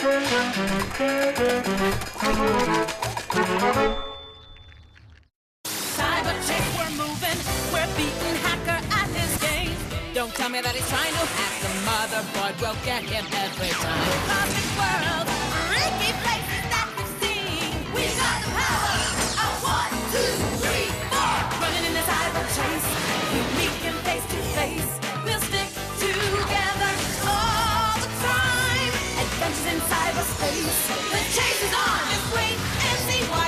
Cyber chase, we're moving. We're beating Hacker at his game. Don't tell me that he's trying to hack the motherboard. We'll get him every time. Cosmic world, freaky places that we've seen. We got the power of 1, 2, 3, 4. Running in the cyber chase, we meet him face to face. We'll stick together all the time. Adventures in cyberspace. The chase is on. Just wait and see why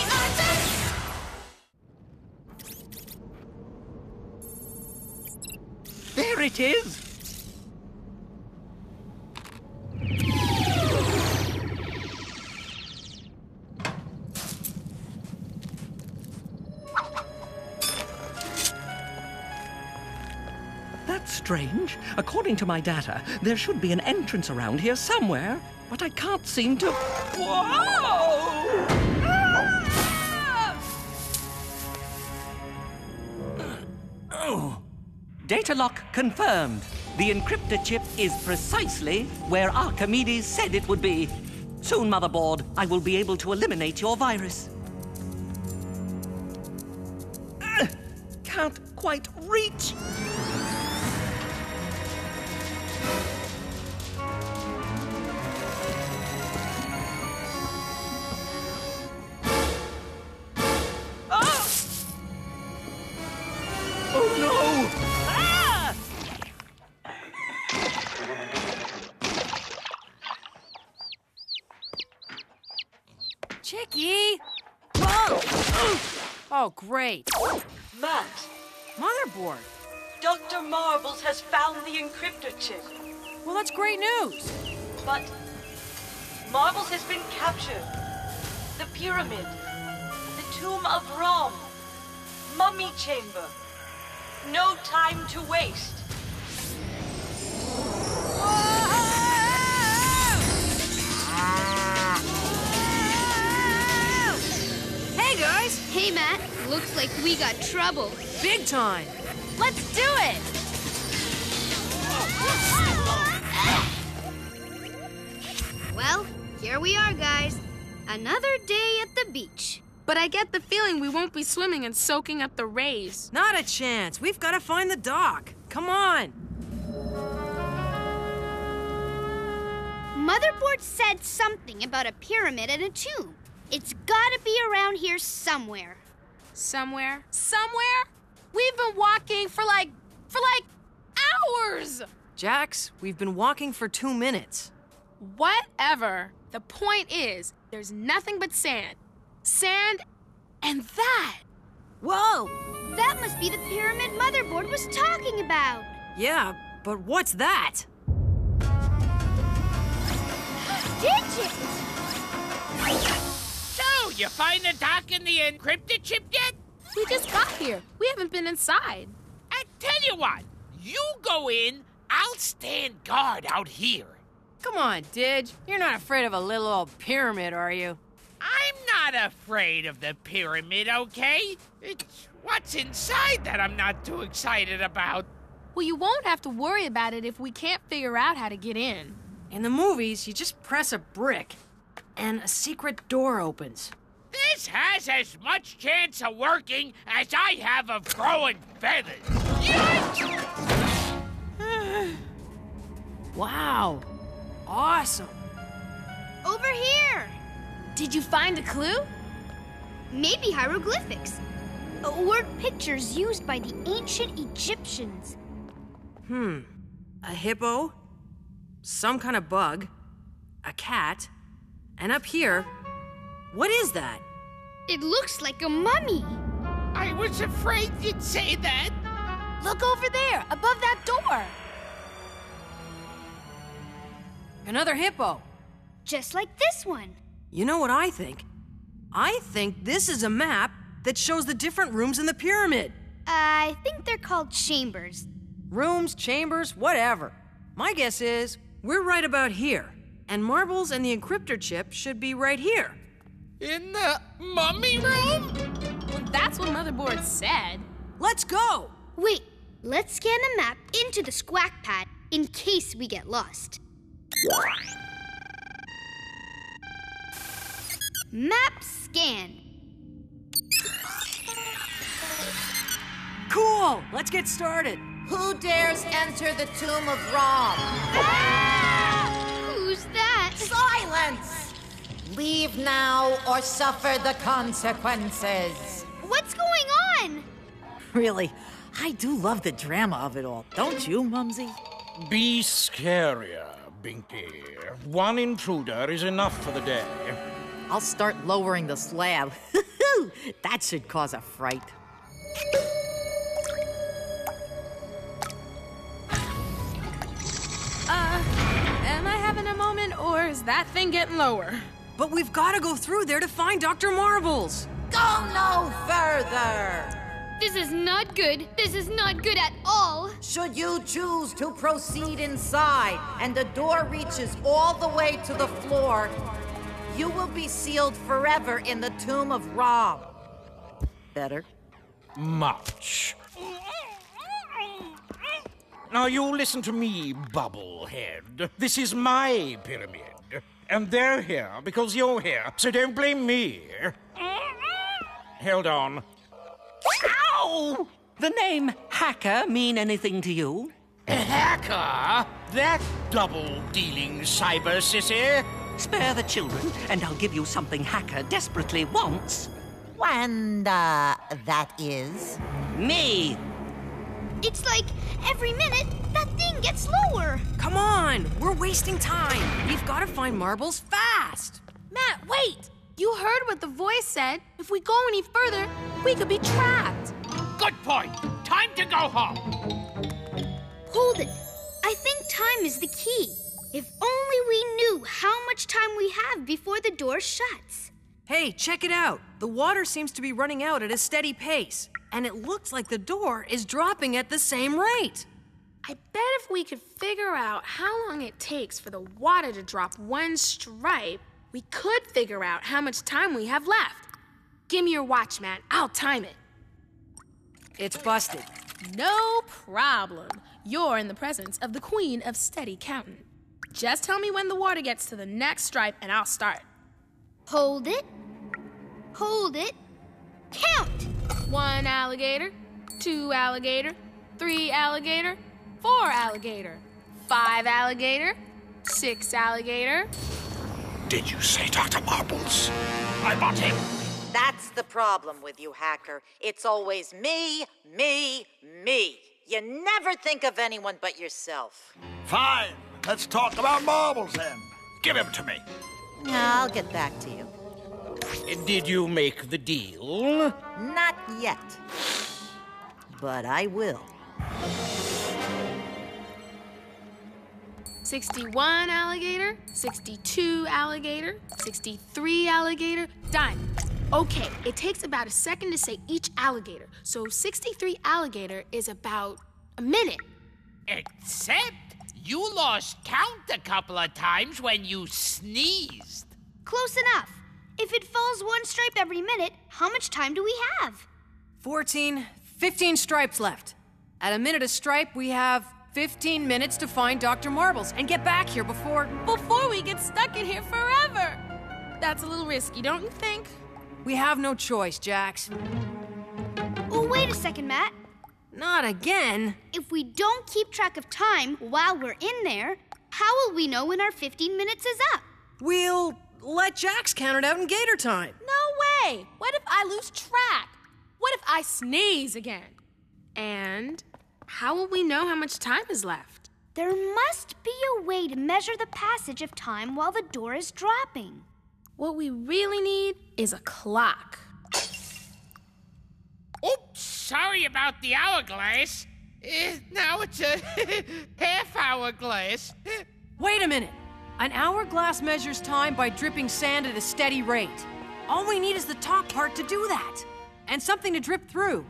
There it is! That's strange. According to my data, there should be an entrance around here somewhere, but I can't seem to... Whoa! Oh! Data lock confirmed. The encryptor chip is precisely where Archimedes said it would be. Soon, motherboard, I will be able to eliminate your virus. Can't quite reach. Oh no! Ah! Chicky! Whoa! Oh, great. Matt, Motherboard. Dr. Marbles has found the encryptor chip. Well, that's great news. But Marbles has been captured. The pyramid, the tomb of Rom, mummy chamber. No time to waste. Hey, guys! Hey, Matt. Looks like we got trouble. Big time. Let's do it! Well, here we are, guys. Another day at the beach. But I get the feeling we won't be swimming and soaking up the rays. Not a chance. We've got to find the dock. Come on. Motherboard said something about a pyramid and a tomb. It's gotta be around here somewhere. Somewhere? Somewhere? We've been walking for like hours! Jax, we've been walking for 2 minutes. Whatever. The point is, there's nothing but sand. Sand and that. Whoa! That must be the pyramid Motherboard was talking about. Yeah, but what's that? Digits! So, you find the dock and the encrypted chip yet? We just got here. We haven't been inside. I tell you what, you go in, I'll stand guard out here. Come on, Didge. You're not afraid of a little old pyramid, are you? I'm not afraid of the pyramid, okay? It's what's inside that I'm not too excited about. Well, you won't have to worry about it if we can't figure out how to get in. In the movies, you just press a brick, and a secret door opens. This has as much chance of working as I have of growing feathers. Wow. Awesome. Over here. Did you find a clue? Maybe hieroglyphics. Word pictures used by the ancient Egyptians. A hippo, some kind of bug, a cat, and up here, what is that? It looks like a mummy. I was afraid you'd say that. Look over there, above that door. Another hippo. Just like this one. You know what I think? I think this is a map that shows the different rooms in the pyramid. I think they're called chambers. Rooms, chambers, whatever. My guess is we're right about here, and Marbles and the encryptor chip should be right here. In the mummy room? Well, that's what Motherboard said. Let's go! Wait, let's scan the map into the squawk pad in case we get lost. Map scan. Cool! Let's get started. Who dares enter the tomb of Rom? Who's that? Silence! Leave now or suffer the consequences. What's going on? Really, I do love the drama of it all, don't you, Mumsy? Be scarier, Binky. One intruder is enough for the day. I'll start lowering the slab. That should cause a fright. Am I having a moment, or is that thing getting lower? But we've got to go through there to find Dr. Marbles. Go no further! This is not good. This is not good at all. Should you choose to proceed inside and the door reaches all the way to the floor, you will be sealed forever in the tomb of Rom. Better. Much. Now you listen to me, Bubblehead. This is my pyramid. And they're here because you're here, so don't blame me. Hold on. Ow! The name Hacker mean anything to you? Hacker? That double-dealing cyber sissy? Spare the children, and I'll give you something Hacker desperately wants. And, that is? Me! It's like every minute that thing gets lower. Come on! We're wasting time. We've got to find Marbles fast. Matt, wait! You heard what the voice said. If we go any further, we could be trapped. Good point. Time to go home. Hold it. I think time is the key. If only we knew how much time we have before the door shuts. Hey, check it out. The water seems to be running out at a steady pace, and it looks like the door is dropping at the same rate. I bet if we could figure out how long it takes for the water to drop one stripe, we could figure out how much time we have left. Give me your watch, Matt. I'll time it. It's busted. No problem. You're in the presence of the Queen of Steady Counting. Just tell me when the water gets to the next stripe and I'll start. Hold it. Hold it. Count! 1 alligator, 2 alligator, 3 alligator, 4 alligator, 5 alligator, 6 alligator. Did you say Dr. Marbles? I want him. That's the problem with you, Hacker. It's always me, me, me. You never think of anyone but yourself. Fine. Let's talk about Marbles then. Give him to me. I'll get back to you. Did you make the deal? Not yet. But I will. 61 alligator, 62 alligator, 63 alligator, done. Okay, it takes about a second to say each alligator, so 63 alligator is about a minute. Except you lost count a couple of times when you sneezed. Close enough. If it falls one stripe every minute, how much time do we have? 14, 15 stripes left. At a minute a stripe, we have 15 minutes to find Dr. Marbles and get back here before we get stuck in here forever. That's a little risky, don't you think? we have no choice, Jax. Oh, wait a second, Matt. Not again. If we don't keep track of time while we're in there, how will we know when our 15 minutes is up? We'll let Jax count it out in Gator time. No way! What if I lose track? What if I sneeze again? And how will we know how much time is left? There must be a way to measure the passage of time while the door is dropping. What we really need is a clock. Oops, sorry about the hourglass. Now it's a half-hourglass. Wait a minute. An hourglass measures time by dripping sand at a steady rate. All we need is the top part to do that, and something to drip through.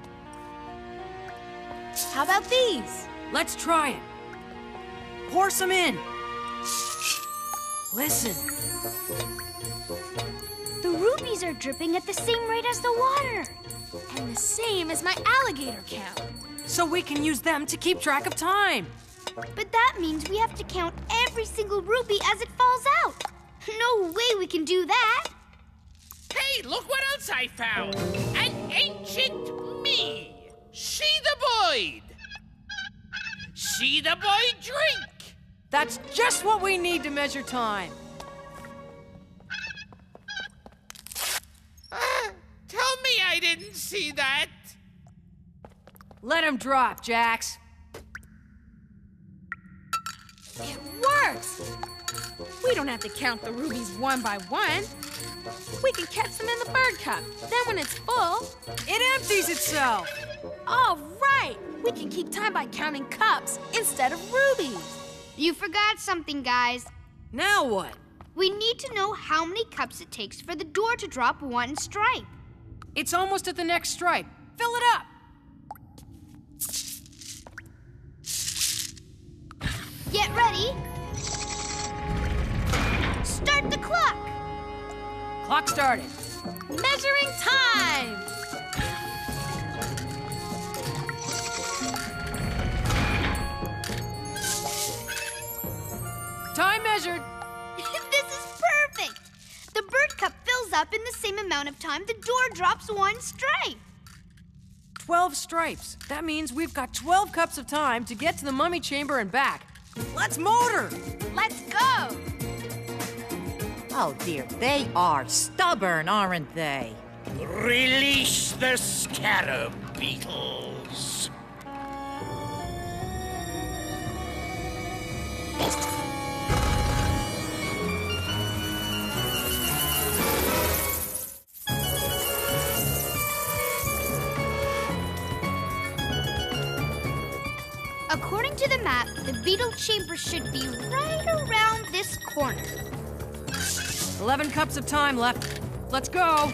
How about these? Let's try it. Pour some in. Listen. The rubies are dripping at the same rate as the water. And the same as my alligator count. So we can use them to keep track of time. But that means we have to count every single rupee as it falls out. No way we can do that. Hey, look what else I found. An ancient me. See the Boyd. See the Boyd drink. That's just what we need to measure time. Tell me I didn't see that. Let him drop, Jax. It works! We don't have to count the rubies one by one. We can catch them in the bird cup. Then when it's full... It empties itself! All right! We can keep time by counting cups instead of rubies. You forgot something, guys. Now what? We need to know how many cups it takes for the door to drop one stripe. It's almost at the next stripe. Fill it up! Get ready. Start the clock. Clock started. Measuring time! Time measured. This is perfect. The bird cup fills up in the same amount of time the door drops one stripe. 12 stripes. That means we've got 12 cups of time to get to the mummy chamber and back. Let's motor! Let's go! Oh dear, they are stubborn, aren't they? Release the scarab beetles. According to the map, the beetle chamber should be right around this corner. 11 cups of time left. Let's go!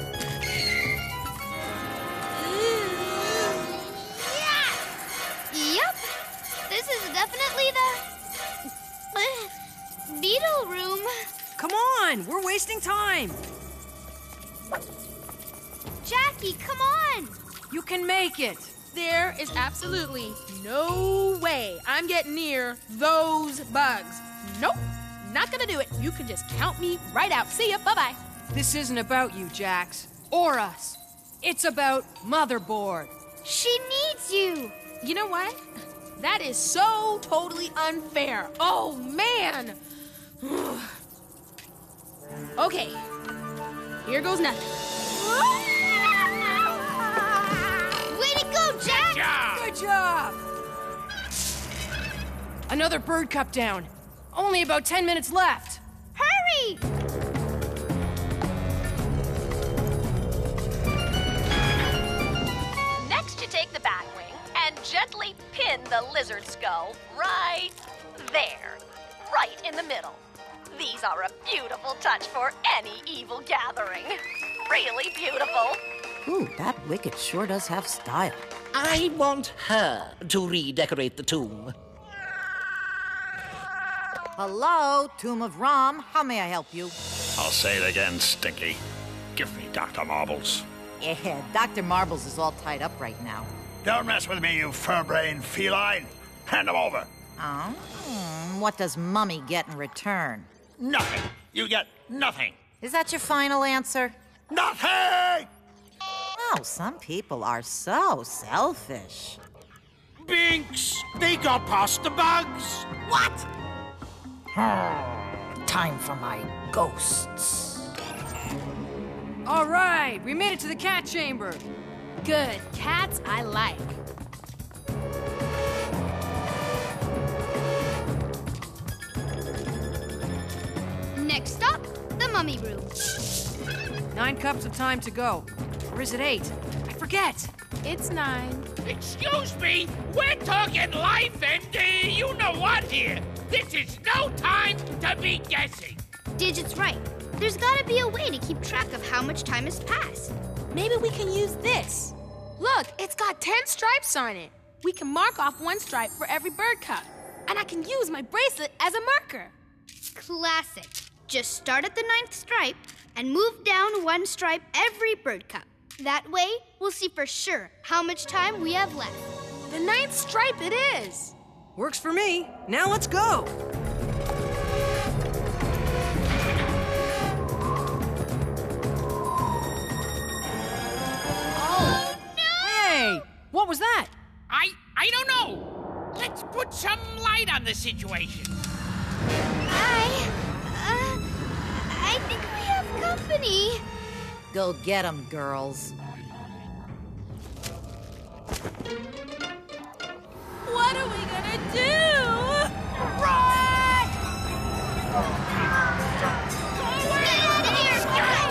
Yep, this is definitely the beetle room. Come on, we're wasting time. Jackie, come on. You can make it. There is absolutely no way I'm getting near those bugs. Nope, not gonna do it. You can just count me right out. See ya, bye-bye. This isn't about you, Jax, or us. It's about Motherboard. She needs you. You know what? That is so totally unfair. Oh, man. Okay, here goes nothing. Way to go, Jack! Good job! Another bird cup down. Only about 10 minutes left. Hurry! Next, you take the bat wing and gently pin the lizard skull right there, right in the middle. These are a beautiful touch for any evil gathering. Really beautiful. Ooh, that wicket sure does have style. I want her to redecorate the tomb. Hello, Tomb of Rom. How may I help you? I'll say it again, Stinky. Give me Dr. Marbles. Yeah, Dr. Marbles is all tied up right now. Don't mess with me, you fur-brained feline. Hand them over. Oh, what does Mummy get in return? Nothing. You get nothing. Is that your final answer? Nothing! Oh, some people are so selfish. Binks, they got past the bugs. What? Time for my ghosts. All right, we made it to the cat chamber. Good. Cats I like. Next stop, the mummy room. 9 cups of time to go. Or is it 8? I forget. It's 9. Excuse me, we're talking life and you know what here. This is no time to be guessing. Digit's right. There's gotta be a way to keep track of how much time has passed. Maybe we can use this. Look, it's got 10 stripes on it. We can mark off 1 stripe for every bird cup. And I can use my bracelet as a marker. Classic. Just start at the 9th stripe and move down 1 stripe every bird cup. That way, we'll see for sure how much time we have left. The 9th stripe it is. Works for me. Now let's go. situation? I think we have company. Go get 'em, girls. What are we gonna do? Run! Get out of here!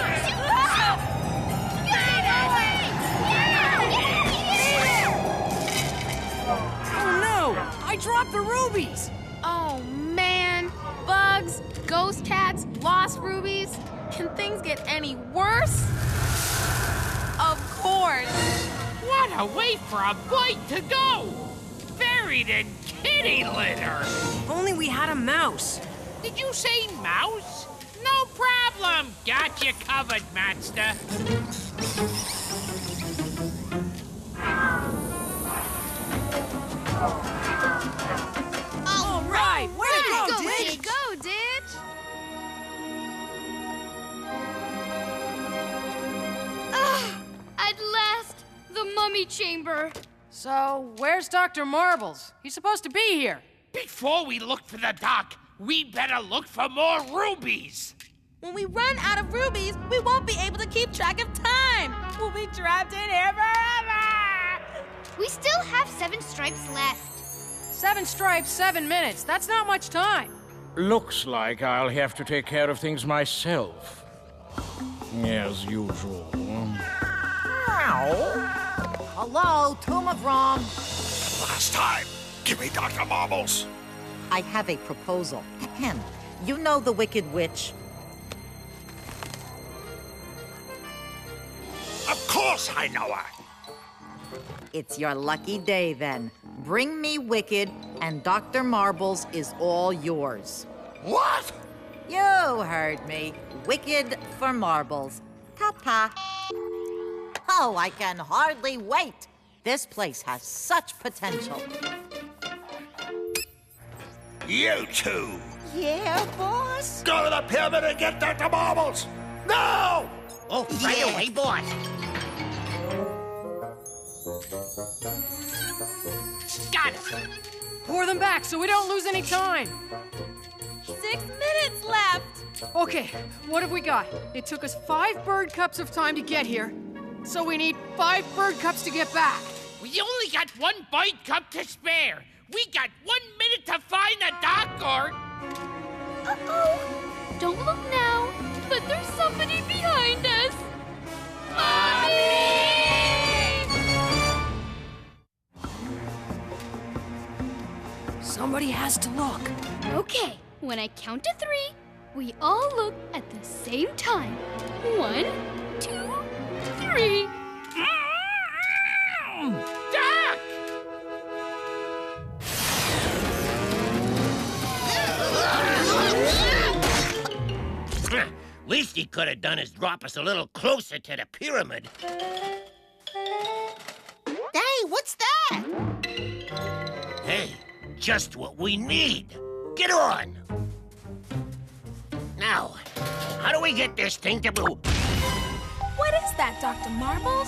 Oh no! I dropped the rubies! Oh man, bugs, ghost cats, lost rubies. Can things get any worse? Of course. What a way for a boy to go! Buried in kitty litter! If only we had a mouse. Did you say mouse? No problem! Got you covered, Matster. All right! Way to go, Ditch! Way to go, Ditch! At last, the mummy chamber. So, where's Dr. Marbles? He's supposed to be here. Before we look for the doc, we better look for more rubies. When we run out of rubies, we won't be able to keep track of time. We'll be trapped in here forever. We still have 7 stripes left. 7 stripes, 7 minutes. That's not much time. Looks like I'll have to take care of things myself. As usual. Hello, Tomb of Rom. Last time. Give me Dr. Marbles. I have a proposal. You know the Wicked Witch? Of course I know her. It's your lucky day, then. Bring me Wicked, and Dr. Marbles is all yours. What? You heard me. Wicked for Marbles. Ta-ta. Oh, I can hardly wait. This place has such potential. You two. Yeah, boss? Go to the pyramid and get Dr. Marbles. No! Oh, right away, boss. Got it. Pour them back so we don't lose any time. 6 minutes left. Okay, what have we got? It took us 5 bird cups of time to get here, so we need 5 bird cups to get back. We only got 1 bird cup to spare. We got 1 minute to find the doc, or... Uh-oh. Don't look now, but there's somebody behind us. Mommy! Somebody has to look. Okay, when I count to 3, we all look at the same time. 1, 2, 3. Doc! Least he could have done is drop us a little closer to the pyramid. Hey, what's that? Hey, just what we need. Get on. Now, how do we get this thing to move? What is that, Dr. Marbles?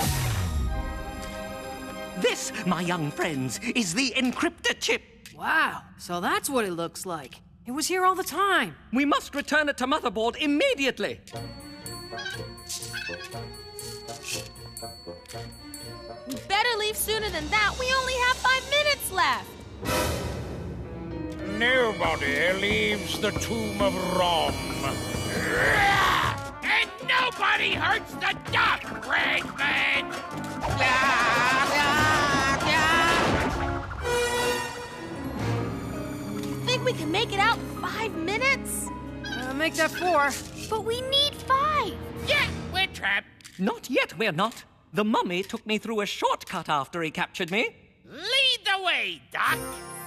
This, my young friends, is the encryptor chip. Wow, so that's what it looks like. It was here all the time. We must return it to Motherboard immediately. We better leave sooner than that. We only have 5 minutes left. Nobody leaves the Tomb of Rom. And nobody hurts the doc, Redman! Think we can make it out in 5 minutes? Make that 4. But we need 5. Yeah, we're trapped. Not yet, we're not. The mummy took me through a shortcut after he captured me. Lead the way, Doc.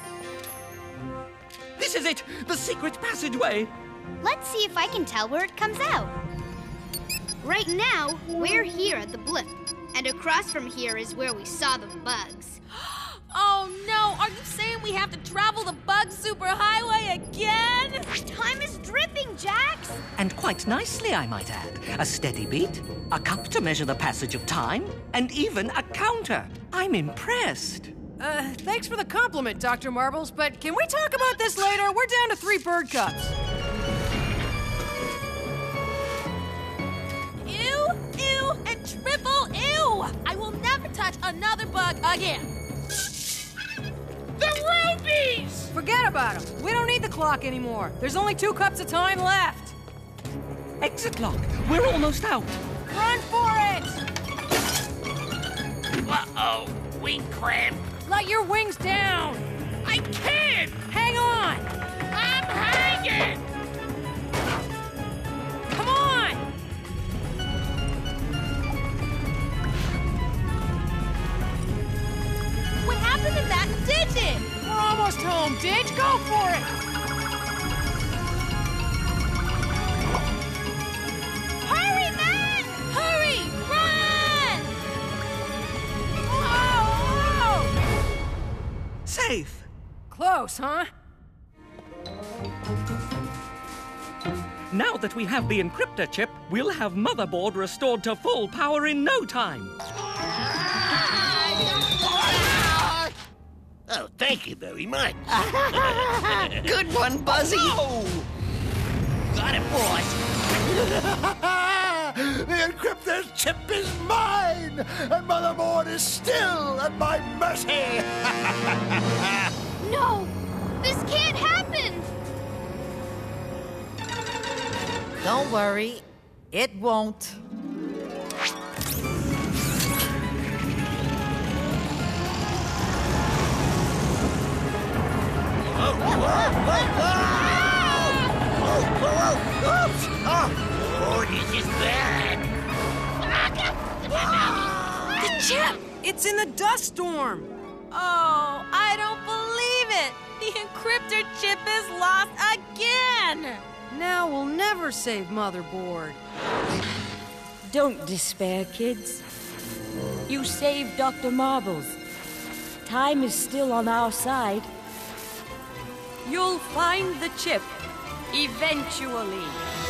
This is it, the secret passageway. Let's see if I can tell where it comes out. Right now, we're here at the blip. And across from here is where we saw the bugs. Oh no, are you saying we have to travel the bug superhighway again? Time is dripping, Jax! And quite nicely, I might add. A steady beat, a cup to measure the passage of time, and even a counter. I'm impressed. Thanks for the compliment, Dr. Marbles, but can we talk about this later? We're down to 3 bird cups. Ew, ew, and triple ew! I will never touch another bug again. The rubies! Forget about them. We don't need the clock anymore. There's only 2 cups of time left. Exit lock. We're almost out. Run for it! Uh-oh, wing cramp. Let your wings down. I can't! Hang on. I'm hanging! Come on! What happened to that digit? We're almost home, Didge. Go for it! Hurry, man! Hurry! Run! Whoa! Safe. Close, huh? Now that we have the encryptor chip, we'll have Motherboard restored to full power in no time. Oh, thank you very much. Good one, Buzzy. Oh! Got it, boss. The encryptor chip is mine, and Motherboard is still at my mercy. No! This can't happen! Don't worry, it won't. Oh, this is bad. The chip! It's in the dust storm! Oh, I don't believe it! The encryptor chip is lost again! Now we'll never save Motherboard. Don't despair, kids. You saved Dr. Marbles. Time is still on our side. You'll find the chip, eventually.